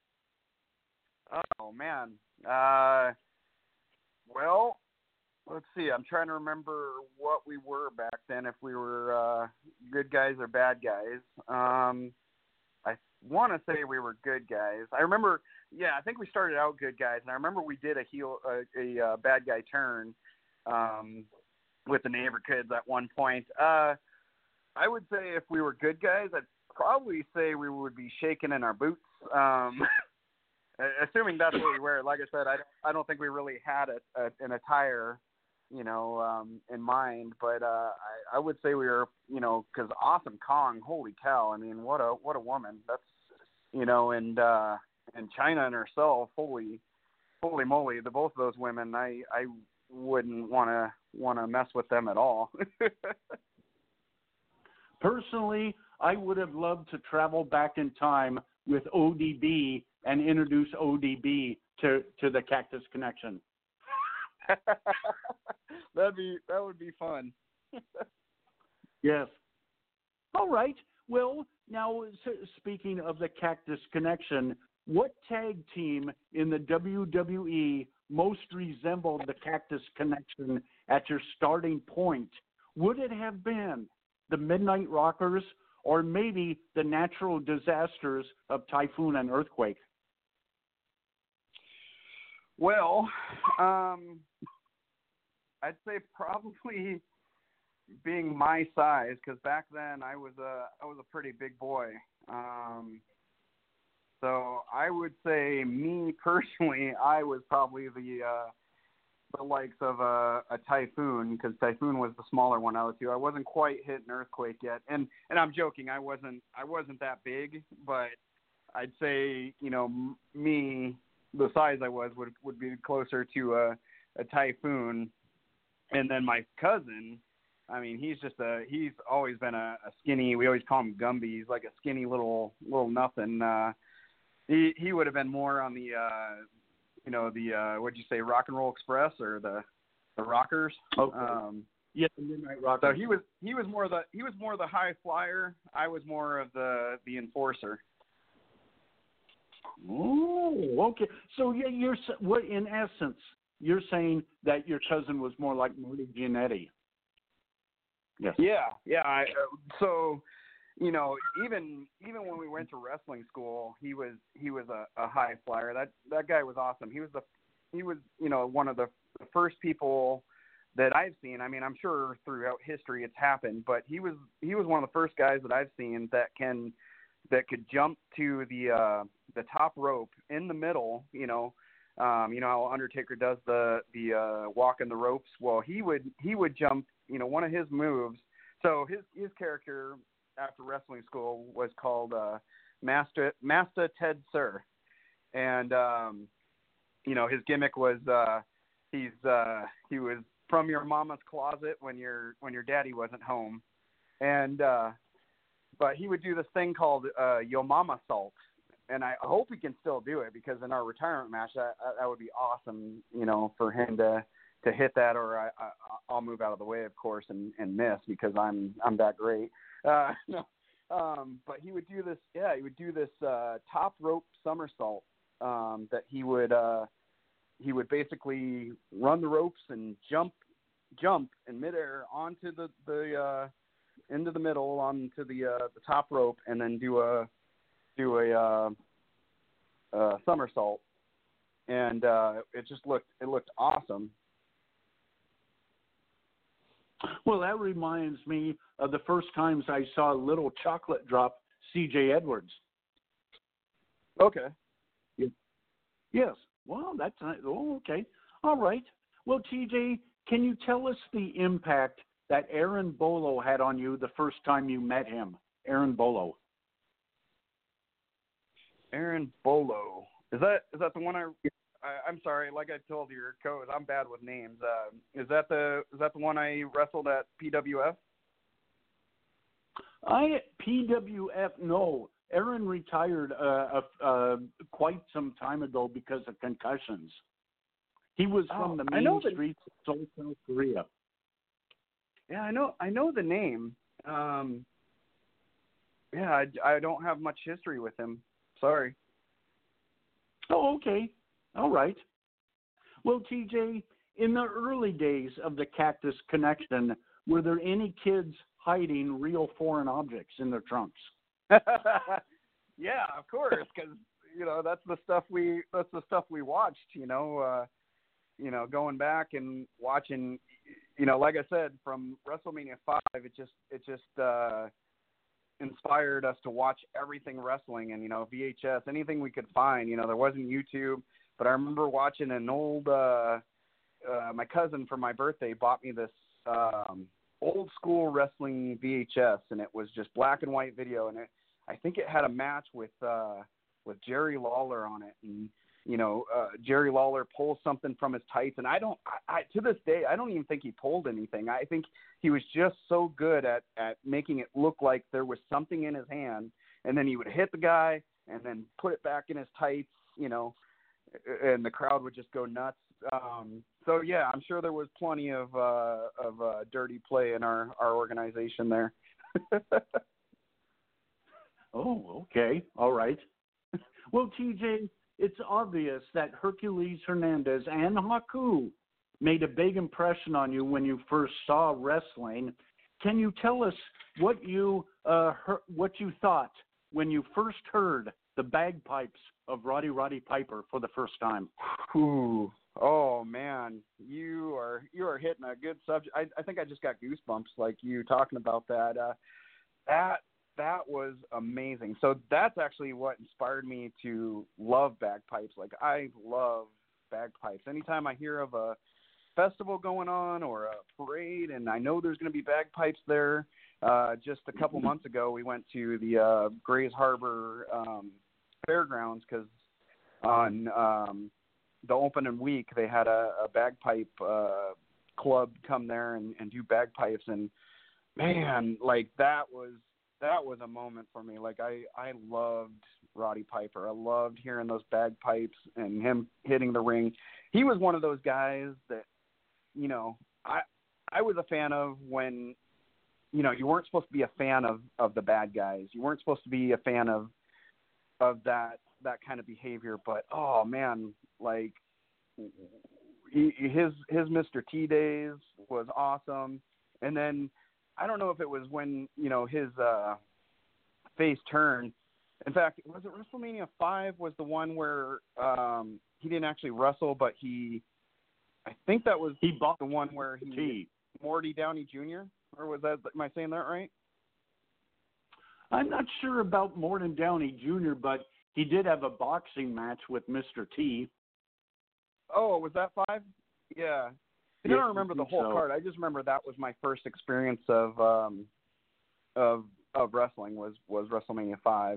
Oh man. Uh, well, let's see. I'm trying to remember what we were back then. If we were uh, good guys or bad guys. Um, I want to say we were good guys. I remember. Yeah, I think we started out good guys, and I remember we did a heel, a, a, a bad guy turn um, with the neighbor kids at one point. Uh, I would say if we were good guys, I'd probably say we would be shaking in our boots. Um, assuming that's what we wear. Like I said, I, I don't think we really had a, a, an attire, you know, um, in mind. But uh, I, I would say we were, you know, because Awesome Kong, holy cow! I mean, what a what a woman. That's, you know, and uh, and China and herself, holy holy moly, the both of those women, I I wouldn't want to want to mess with them at all. Personally, I would have loved to travel back in time with O D B and introduce O D B to, to the Cactus Connection. That'd be that would be fun. Yes. All right. Well, now speaking of the Cactus Connection, what tag team in the W W E most resembled the Cactus Connection at your starting point? Would it have been the Midnight Rockers, or maybe the natural disasters of Typhoon and Earthquake? Well, um, I'd say probably being my size, because back then I was a I was a pretty big boy. Um, so I would say me personally, I was probably the uh, the likes of a, a Typhoon, because Typhoon was the smaller one out of the two. I wasn't quite hit an Earthquake yet, and and I'm joking. I wasn't I wasn't that big, but I'd say, you know, m- me the size I was would would be closer to a, a Typhoon, and then my cousin. I mean, he's just a he's always been a, a skinny. We always call him Gumby. He's like a skinny little little nothing. Uh, he he would have been more on the. Uh, You know, the, uh, what'd you say, Rock and Roll Express or the the Rockers? Okay. Um, yeah, the Midnight Rockers. so he was he was more the he was more the high flyer. I was more of the the enforcer. Oh, okay. So yeah, you're what in essence you're saying that your cousin was more like Marty Jannetty. Yes. Yeah, yeah. I, uh, so, you know, even even when we went to wrestling school, he was he was a, a high flyer. That that guy was awesome. He was the he was you know one of the first people that I've seen. I mean, I'm sure throughout history it's happened, but he was he was one of the first guys that I've seen that can that could jump to the uh, the top rope in the middle. You know, um, you know how Undertaker does the the uh, walk in the ropes. Well, he would he would jump. You know, one of his moves. So his his character after wrestling school was called uh, Master Master Ted Sir, and um, you know his gimmick was uh, he's uh, he was from your mama's closet when your when your daddy wasn't home, and uh, but he would do this thing called uh, Yo Mama Salt, and I hope he can still do it because in our retirement match that that would be awesome, you know, for him to. to hit that, or I, I, I'll move out of the way, of course, and, and miss because I'm I'm that great. Uh, no, um, but he would do this. Yeah, he would do this uh, top rope somersault um, that he would uh, he would basically run the ropes and jump jump in midair onto the the uh, into the middle onto the uh, the top rope, and then do a do a, uh, a somersault, and uh, it just looked it looked awesome. Well, that reminds me of the first times I saw Little Chocolate drop C J Edwards. Okay. Yeah. Yes. Well, that's oh, okay. All right. Well, T J, can you tell us the impact that Aaron Bolo had on you the first time you met him? Aaron Bolo. Aaron Bolo. Is that is that the one I? I, I'm sorry, like I told your coach, I'm bad with names. Uh, is that the is that the one I wrestled at P W F? I P W F. No, Aaron retired uh, uh, uh, quite some time ago because of concussions. He was Oh, from the I mean know the- streets of Seoul, South Korea. Yeah, I know. I know the name. Um, yeah, I, I don't have much history with him. Sorry. Oh, okay. All right. Well, T J, in the early days of the Cactus Connection, were there any kids hiding real foreign objects in their trunks? Yeah, of course, because you know that's the stuff we that's the stuff we watched. You know, uh, you know, going back and watching. You know, like I said, from WrestleMania five, it just it just uh, inspired us to watch everything wrestling, and you know, V H S, anything we could find. You know, there wasn't YouTube, but I remember watching an old. Uh, uh, my cousin for my birthday bought me this um, old school wrestling V H S, and it was just black and white video, and it, I think it had a match with uh, with Jerry Lawler on it, and you know, uh, Jerry Lawler pulls something from his tights, and I don't, I, I, to this day, I don't even think he pulled anything. I think he was just so good at, at making it look like there was something in his hand, and then he would hit the guy, and then put it back in his tights, you know, and the crowd would just go nuts. Um, so yeah, I'm sure there was plenty of uh, of uh, dirty play in our, our organization there. Oh, okay. All right. Well, T J, it's obvious that Hercules Hernandez and Haku made a big impression on you when you first saw wrestling. Can you tell us what you uh, heard, what you thought when you first heard the bagpipes of Roddy Roddy Piper for the first time? Ooh. Oh man, you are you are hitting a good subject. I, I think I just got goosebumps like you talking about that. Uh, that that was amazing. So that's actually what inspired me to love bagpipes. Like I love bagpipes. Anytime I hear of a festival going on or a parade, and I know there's going to be bagpipes there. Uh, just a couple months ago, we went to the uh, Grays Harbor um, Fairgrounds because on um, the opening week they had a, a bagpipe uh, club come there and, and do bagpipes, and man, like that was that was a moment for me. Like I, I loved Roddy Piper. I loved hearing those bagpipes and him hitting the ring. He was one of those guys that, you know, I I was a fan of when, you know, you weren't supposed to be a fan of, of the bad guys. You weren't supposed to be a fan of of that that kind of behavior. But oh man, like he, his his Mister T days was awesome. And then I don't know if it was when, you know, his uh, face turned. In fact, was it WrestleMania five was the one where um, he didn't actually wrestle, but he, I think that was He bought the one where he, T. Morty Downey Junior, or was that, am I saying that right? I'm not sure about Morton Downey Junior, but he did have a boxing match with Mister T. Oh, was that five? Yeah. I Yes, don't remember I the think whole so. card. I just remember that was my first experience of um, of of wrestling was, was WrestleMania five.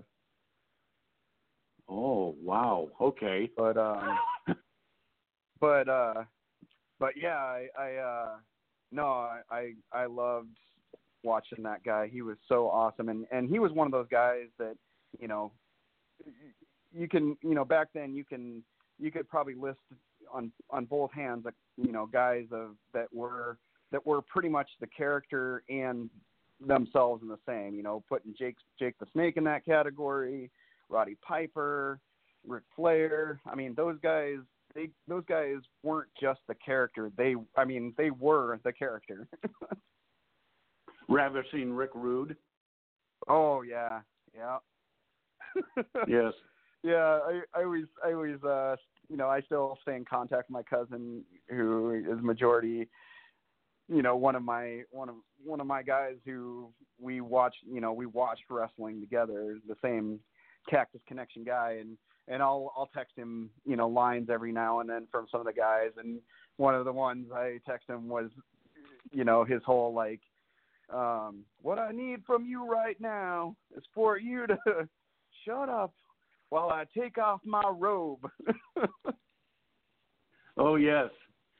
Oh, wow. Okay. But um, but uh, but yeah, I, I uh, no, I, I I loved watching that guy. He was so awesome, and and he was one of those guys that, you know, you can, you know, back then you can you could probably list on on both hands, like, you know, guys of that were that were pretty much the character and themselves in the same. You know, putting Jake Jake the Snake in that category, Roddy Piper, Ric Flair. I mean, those guys. They those guys weren't just the character. They, I mean, they were the character. Ravishing Rick Rude. Oh yeah, yeah. Yes. Yeah, I, I always, I always, uh, you know, I still stay in contact with my cousin, who is majority, you know, one of my, one of, one of my guys who we watched, you know, we watched wrestling together, the same Cactus Connection guy, and, and I'll, I'll text him, you know, lines every now and then from some of the guys, and one of the ones I text him was, you know, his whole, like, um, what I need from you right now is for you to shut up while I take off my robe. Oh, yes.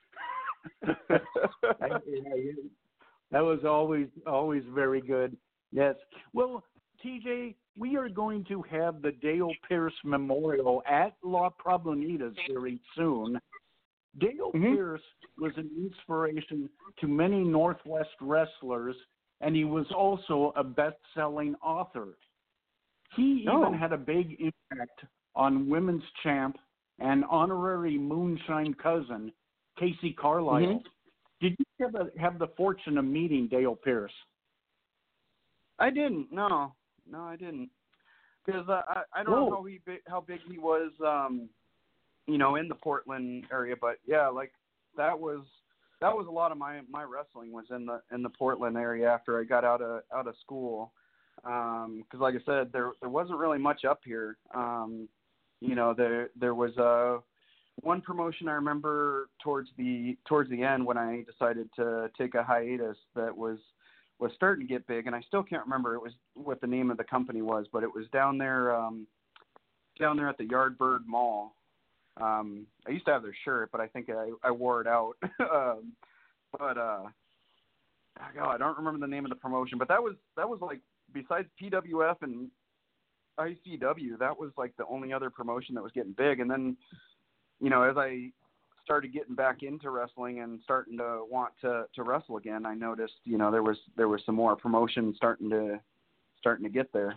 That was always always very good. Yes. Well, T J, we are going to have the Dale Pierce Memorial at La Problonitas very soon. Dale Mm-hmm. Pierce was an inspiration to many Northwest wrestlers, and he was also a best-selling author. He Oh. even had a big impact on women's champ and honorary moonshine cousin, Casey Carlisle. Mm-hmm. Did you have, a, have the fortune of meeting Dale Pierce? I didn't. No, no, I didn't. Because uh, I I don't Whoa. know how he bi- how big he was, um, you know, in the Portland area. But yeah, like that was that was a lot of my, my wrestling was in the in the Portland area after I got out of out of school. Because um, like I said, there there wasn't really much up here. Um, you know, there there was uh, one promotion I remember towards the towards the end when I decided to take a hiatus that was. was starting to get big, and I still can't remember it was what the name of the company was, but it was down there, um, down there at the Yardbird Mall. Um, I used to have their shirt, but I think I, I wore it out. um, but uh, God, I don't remember the name of the promotion, but that was that was like besides P W F and I C W, that was like the only other promotion that was getting big. And then, you know, as I started getting back into wrestling and starting to want to, to wrestle again, I noticed, you know, there was there was some more promotion starting to starting to get there.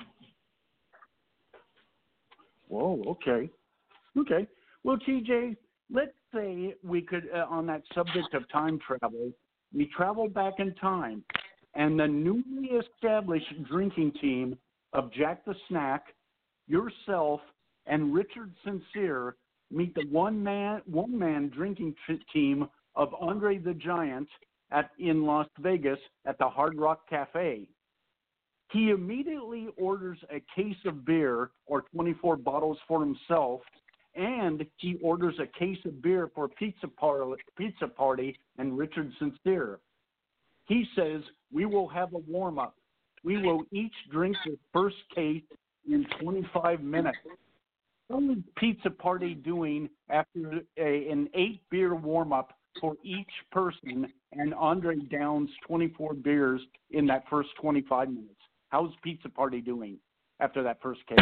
Whoa, okay. Okay. Well, T J, let's say we could, uh, on that subject of time travel, we travel back in time, and the newly established drinking team of Jack the Snack, yourself, and Richard Sincere meet the one-man one-man drinking t- team of Andre the Giant at in Las Vegas at the Hard Rock Cafe. He immediately orders a case of beer or twenty-four bottles for himself, and he orders a case of beer for pizza, par- pizza party and Richard Sincere. He says, "We will have a warm-up. We will each drink the first case in twenty-five minutes." How is Pizza Party doing after a, an eight-beer warm-up for each person, and Andre downs twenty-four beers in that first twenty-five minutes? How's Pizza Party doing after that first case?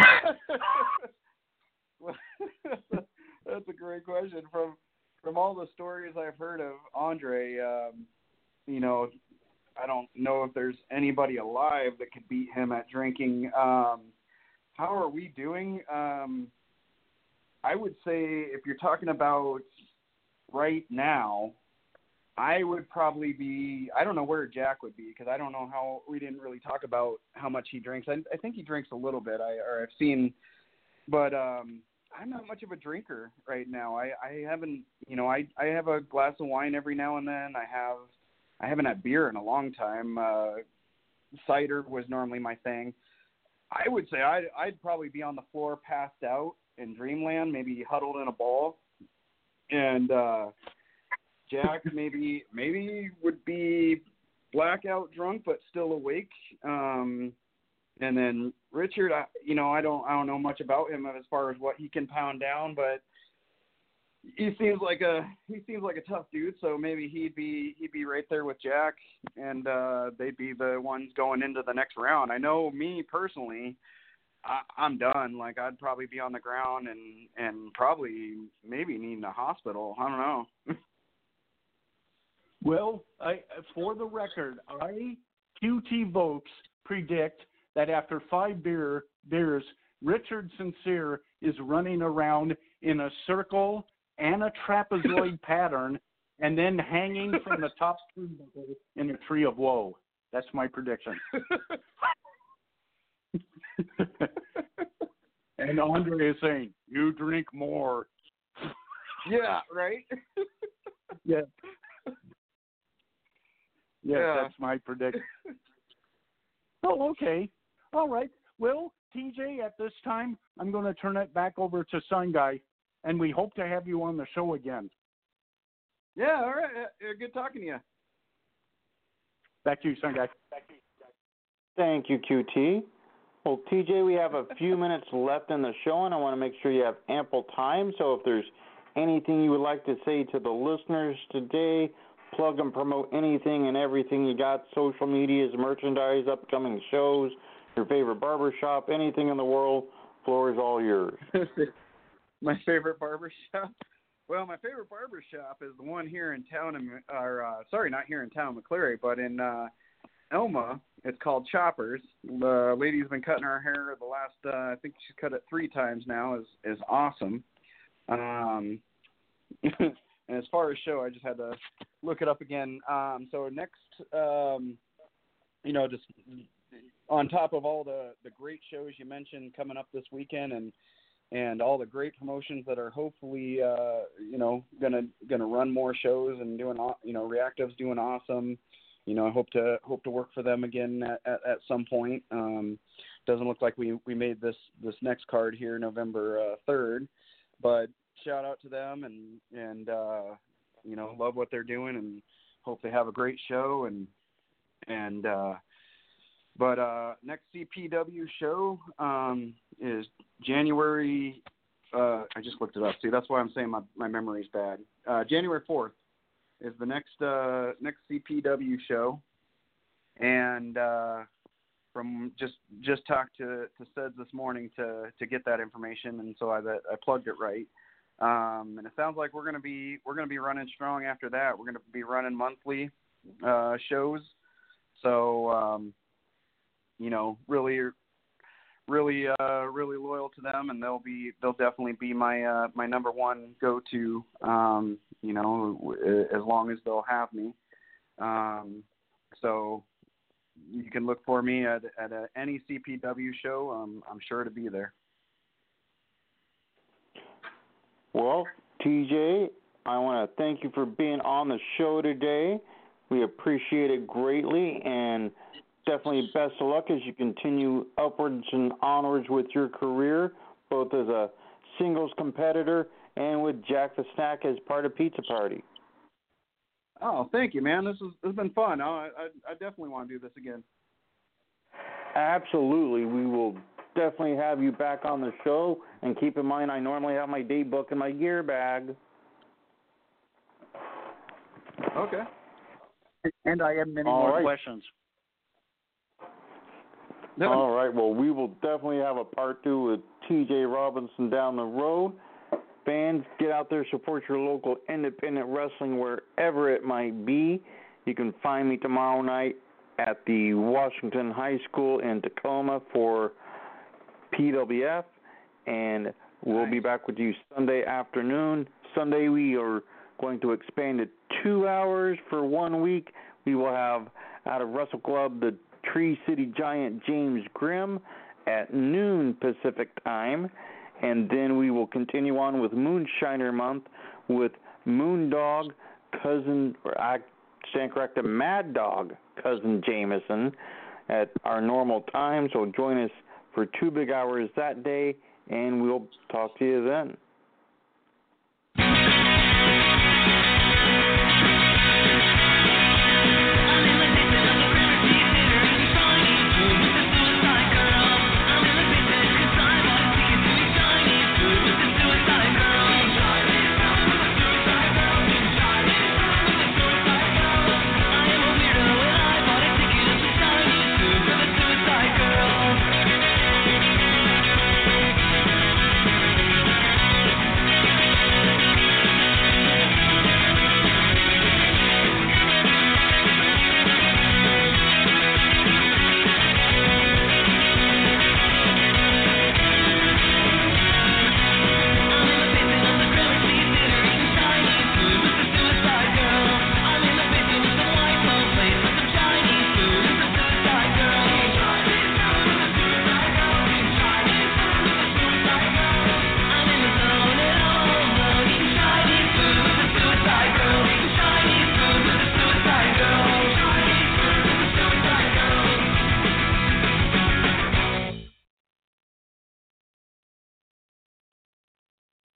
Well, that's a great question. From from all the stories I've heard of Andre, um, you know, I don't know if there's anybody alive that could beat him at drinking. Um, how are we doing? Um, I would say if you're talking about right now, I would probably be, I don't know where Jack would be because I don't know how, we didn't really talk about how much he drinks. I, I think he drinks a little bit, I, or I've seen, but um, I'm not much of a drinker right now. I, I haven't, you know, I, I have a glass of wine every now and then. I have, I haven't had beer in a long time. Uh, cider was normally my thing. I would say I'd, I'd probably be on the floor passed out in dreamland, maybe huddled in a ball, and uh, Jack maybe maybe would be blackout drunk but still awake. Um, and then Richard, I, you know, I don't I don't know much about him as far as what he can pound down, but he seems like a he seems like a tough dude. So maybe he'd be he'd be right there with Jack, and uh, they'd be the ones going into the next round. I know me personally, I, I'm done. Like I'd probably be on the ground and and probably maybe needing a hospital. I don't know. Well, I, for the record, I, Q T Vokes, predict that after five beer beers, Richard Sincere is running around in a circle and a trapezoid pattern, and then hanging from the top turnbuckle in a tree of woe. That's my prediction. And Andre is saying, "You drink more." Yeah, right? Yeah. Yes, Yeah. that's my prediction. Oh, okay. All right. Well, T J, at this time, I'm going to turn it back over to Sun Guy, and we hope to have you on the show again. Yeah, all right. Uh, Good talking to you. Back to you, Sun Guy. Thank you, Q T. Well, T J, we have a few minutes left in the show, and I want to make sure you have ample time. So if there's anything you would like to say to the listeners today, plug and promote anything and everything you got, social medias, merchandise, upcoming shows, your favorite barbershop, anything in the world, floor is all yours. My favorite barbershop? Well, my favorite barbershop is the one here in town, in, or uh, sorry, not here in town, McCleary, but in uh, Elma. It's called Choppers. The lady's been cutting her hair the last, uh, I think she's cut it three times now, is is awesome. Um, and as far as show, I just had to look it up again. Um, so next, um, you know, just on top of all the, the great shows you mentioned coming up this weekend and and all the great promotions that are hopefully, uh, you know, gonna gonna run more shows and doing, you know, Reactive's doing awesome. You know, I hope to hope to work for them again at, at, at some point. Um, doesn't look like we, we made this, this next card here November uh, third, but shout out to them and and uh, you know, love what they're doing and hope they have a great show and and uh, but uh, next C P W show um, is January. Uh, I just looked it up. See, that's why I'm saying my my memory's bad. Uh, January fourth. Is the next uh, next C P W show, and uh, from just just talked to to Seds this morning to to get that information, and so I I plugged it right, um, and it sounds like we're gonna be we're gonna be running strong after that. We're gonna be running monthly uh, shows, so um, you know really really uh, really loyal to them, and they'll be they'll definitely be my uh, my number one go to. Um, you know, as long as they'll have me. Um, so you can look for me at, at a, any C P W show. Um, I'm sure to be there. Well, T J, I want to thank you for being on the show today. We appreciate it greatly, and definitely best of luck as you continue upwards and onwards with your career, both as a singles competitor and with Jack the Snack as part of Pizza Party. Oh, thank you, man. This, is, this has been fun. I, I, I definitely want to do this again. Absolutely. We will definitely have you back on the show. And keep in mind, I normally have my date book in my gear bag. Okay. And I have many All more right. questions. All right. Well, we will definitely have a part two with T J Robinson down the road. Fans, get out there, support your local independent wrestling wherever it might be. You can find me tomorrow night at the Washington High School in Tacoma for P W F, and we'll nice. be back with you Sunday afternoon. Sunday we are going to expand to two hours for one week. We will have out of Wrestle Club the Tree City Giant James Grimm at noon Pacific time. And then we will continue on with Moonshiner Month with Moondog, cousin, or I stand corrected, Mad Dog, cousin Jameson at our normal time. So join us for two big hours that day, and we'll talk to you then.